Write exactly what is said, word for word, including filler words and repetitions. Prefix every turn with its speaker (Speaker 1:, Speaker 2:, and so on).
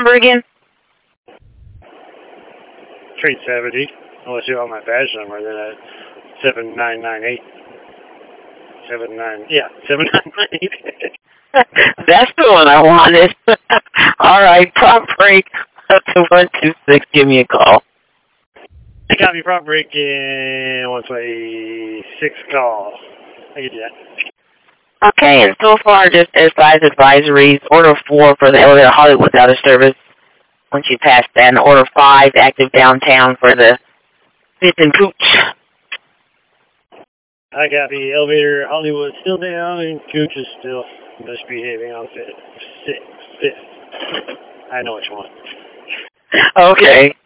Speaker 1: number again?
Speaker 2: three seventy. Unless you want my badge number, then at seven nine nine eight. Seven nine, yeah, seven nine nine eight.
Speaker 1: That's the one I wanted. All right, prompt break up to one two six. Give me a call.
Speaker 2: I got me prompt break in one twenty-six call. I get that.
Speaker 1: Okay, and so far just as size advisories, order four for the elevator Hollywood out of service. Once you pass that, and order five active downtown for the fifth and Pooch.
Speaker 2: I got the elevator Hollywood still down and Cooch is still misbehaving on fifth. Fifth. I know which one.
Speaker 1: Okay.